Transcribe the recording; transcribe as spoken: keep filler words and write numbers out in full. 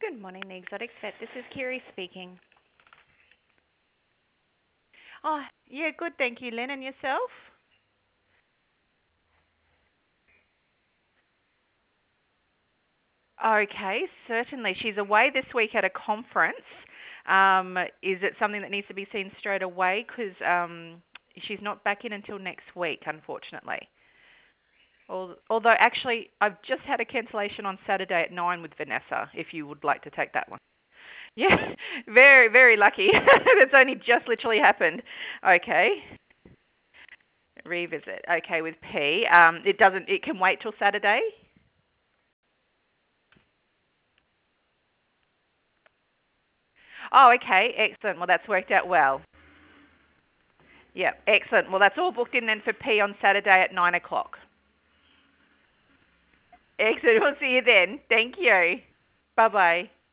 Good morning, The Exotic Vet. This is Kiri speaking. Oh, yeah, good. Thank you, Lynn. And yourself? Okay, certainly. She's away this week at a conference. Um, is it something that needs to be seen straight away? Because um, she's not back in until next week, unfortunately. Al- Although, actually, I've just had a cancellation on Saturday at nine with Vanessa, if you would like to take that one. Yeah, very, very lucky. That's only just literally happened. Okay. Revisit. Okay, with P. Um, it doesn't. It can wait till Saturday. Oh, okay. Excellent. Well, that's worked out well. Yeah, excellent. Well, that's all booked in then for P on Saturday at nine o'clock. Excellent. We'll see you then. Thank you. Bye bye.